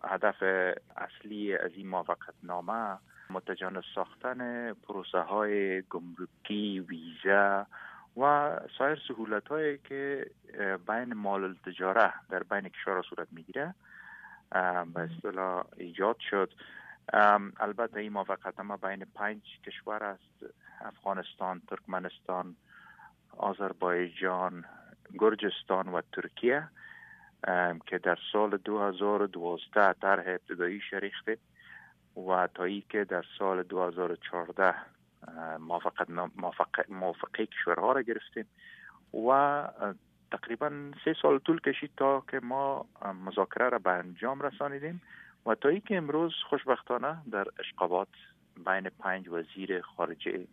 هدف اصلی از این موافقتنامه متجانس ساختن پروسه های گمرکی، ویزا و سایر سهولت هایی که بین مال التجاره در بین کشورها صورت میگیره به اصطلاح ایجاد شد. البته این موافقتنامه بین 5 کشور است: افغانستان، ترکمنستان، آذربایجان، گرجستان و ترکیه که در سال 2012 طرح ابتدایی ریخته و تا ای که در سال 2014 موافقه کشورها را گرفتیم و تقریبا 3 سال طول کشید تا که ما مذاکره را به انجام رسانیدیم و تا ای که امروز خوشبختانه در اشقابات بین 5 وزیر خارجه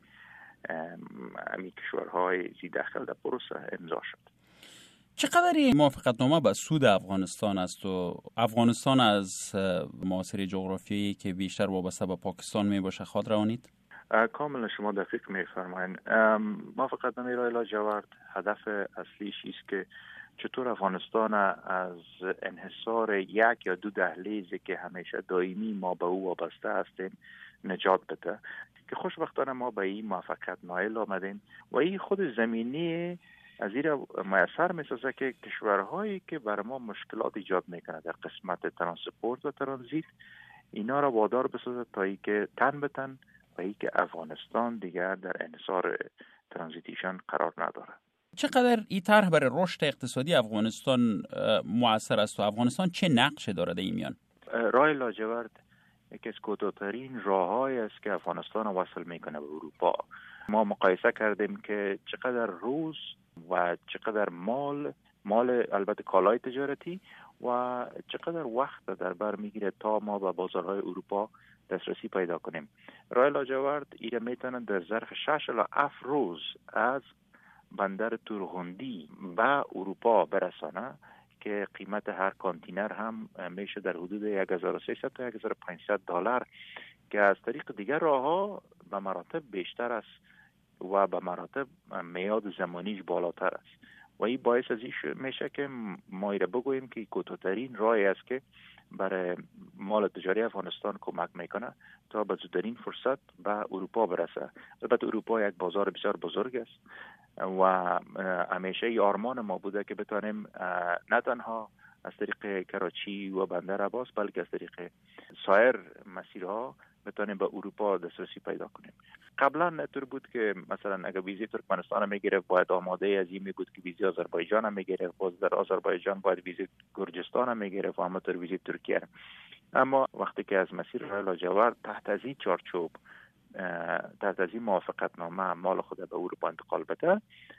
امی کشورهای زی داخل در پروسه امضا شد. چقدر این موافقتنامه به سود افغانستان است و افغانستان از معاصره جغرافیایی که بیشتر وابسته به پاکستان می باشه خود روانید؟ کاملا شما دقیق میفرمایید. موافقتنامه رای لاجورد هدف اصلیش است که چطور افغانستان از انحصار 1 یا 2 دهلیزی که همیشه دائمی ما به او وابسته هستیم نجات بده، که خوشبختانه ما به این موافقت نائل آمدیم و این خود زمینی از این میسر میسازه که کشورهایی که برای ما مشکلات ایجاد میکنه در قسمت ترانسپورت و ترانزیت اینا را وادار بسازه تا ای که تن به تن و ای که افغانستان دیگر در انحصار ترانزیتیشان قرار نداره. چقدر این طرح برای رشد اقتصادی افغانستان مؤثر است و افغانستان چه نقشی دارد این میان؟ راه لاجورد یکی از کوتاه‌ترین راه‌هایی است که افغانستان وصل میکنه به اروپا. ما مقایسه کردیم که چقدر روز و چقدر مال البته کالای تجارتی و چقدر وقت در بر میگیره تا ما به بازارهای اروپا دسترسی پیدا کنیم. راه لاجورد ایره میتونه در ظرف 6 الی 7 روز از بندر تورغوندی به اروپا برسانه که قیمت هر کانتینر هم میشه در حدود 1300 تا 1500 دلار که از طریق دیگر راه‌ها به مراتب بیشتر است و به مراتب میاد زمانیش بالاتر است و این باعث از این میشه که ما ایره بگوییم که کوتاه‌ترین راهی است که برای مال تجاری افغانستان کمک میکنه تا به زودترین فرصت به اروپا برسه. البته اروپا یک بازار بسیار بزرگ است و همیشه ای آرمان ما بوده که بتانیم نه تنها از طریق کراچی و بندر عباس بلکه از طریق سایر مسیرها بتانیم به اروپا دسترسی پیدا کنیم. قبلا اینطور بود که مثلا اگر ویزی ترکمنستان میگرفت باید آماده از این بود که ویزی آذربایجان هم میگرفت، باز در آذربایجان باید ویزی گرجستان هم میگرفت و همینطور ویزی ترکیه. اما وقتی که از مسیر راه لاجورد تحت از این چارچوب تحت از این موافقتنامه مال خود به اروپا انتقال بده،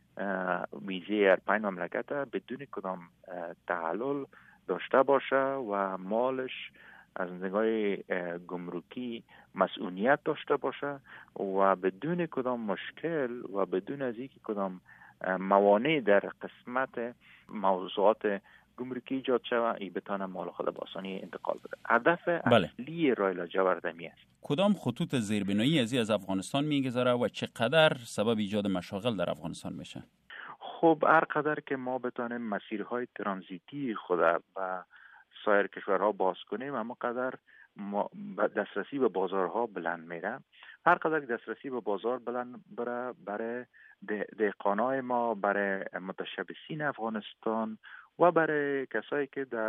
ویزی هر 5 مملکت بدون کدام تعلل داشته باشه و مالش از نگاه گمرکی مسئولیت داشته باشه و بدون کدام مشکل و بدون از اینکه کدام موانع در قسمت موضوعات گمرکی ایجاد شود ای بتانه مال خود به آسانی انتقال بده. هدف اصلی راه لاجورد است. کدام خطوط زیربنایی از افغانستان میگذاره و چقدر سبب ایجاد مشاغل در افغانستان میشه؟ خب هر قدر که ما بتانیم مسیرهای ترانزیتی خود و سایر کشورها باز کنیم اما قدر دسترسی به بازارها بلند میره. هر قدر دسترسی به بازار بلند بره برای دهقانای ما، برای متشبثین افغانستان و برای کسایی که در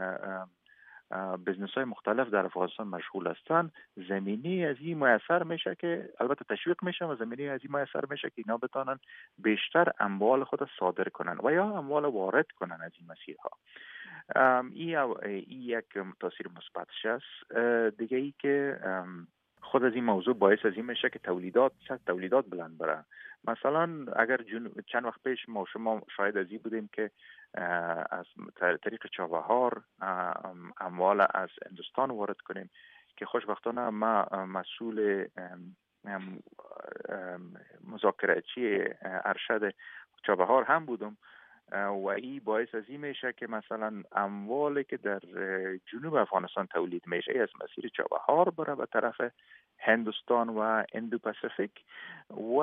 بزنس های مختلف در افغانستان مشغول هستند زمینی از این میسر میشه که البته تشویق میشه و زمینی از این میسر میشه که اینا بتانن بیشتر اموال خود صادر کنن و یا اموال وارد کنن از این مسیرها. این یک تاثیر مثبتش است. دیگه ای که خود از این موضوع باعث از این میشه که تولیدات بلند بره. مثلا اگر چند وقت پیش ما شما شاید از این بودیم که از طریق چابهار اموال از هندوستان وارد کنیم که خوشبختانه ما مسئول مذاکراتی ارشد چابهار هم بودم و این باعث از این میشه که مثلا اموالی که در جنوب افغانستان تولید میشه از مسیر چابهار بره به طرف هندوستان و اندو پاسیفیک و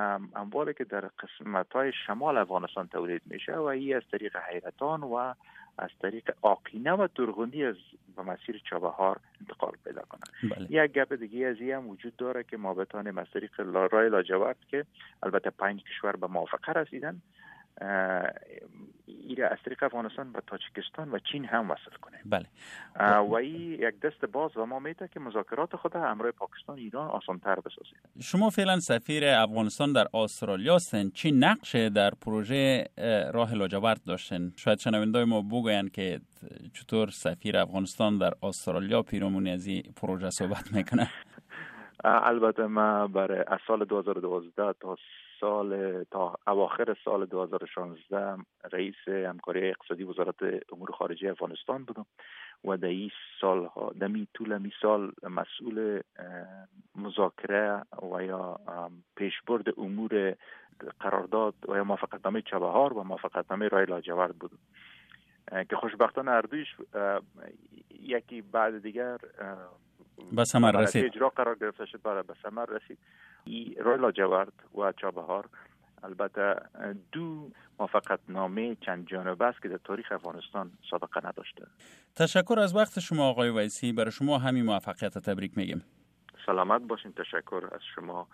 اموالی که در قسمت‌های شمال افغانستان تولید میشه و این از طریق حیرتان و از طریق آقینه و ترغندی از به مسیر چابهار انتقال پیدا کنند. یک گپ دیگه از این هم وجود داره که ما بتانیم از طریق راه لاجورد که البته 5 کشور به موافقه رسیدن ایره از طریق افغانستان به تاجیکستان و چین هم وصل کنیم. بله. و این یک دست باز و ما میده که مذاکرات خود همراه پاکستان ایران آسان‌تر بسازیم. شما فعلا سفیر افغانستان در استرالیا هستین. چی نقش در پروژه راه لاجورد داشتین؟ شاید شنونده‌های ما بگوین که چطور سفیر افغانستان در استرالیا پیرامون از این پروژه صحبت میکنه. البته ما برای از سال 2012 تا اواخر سال 2016 رئیس همکاری اقتصادی وزارت امور خارجه افغانستان بودم و در این سالها طول می سال مسئول مذاکره و یا پیشبرد امور قرارداد و یا موافقتنامه چابهار و موافقتنامه راه لاجورد بودم که خوشبختانه اردویش یکی بعد دیگر به ثمر رسید. اجرا قرار گرفته شد، به ثمر رسید. راه لاجورد و چابهار البته دو موافقتنامه چند جانبه است که در تاریخ افغانستان سابقه نداشته. تشکر از وقت شما آقای ویسی. برای شما همین موفقیت تبریک میگیم. سلامت باشین. تشکر از شما.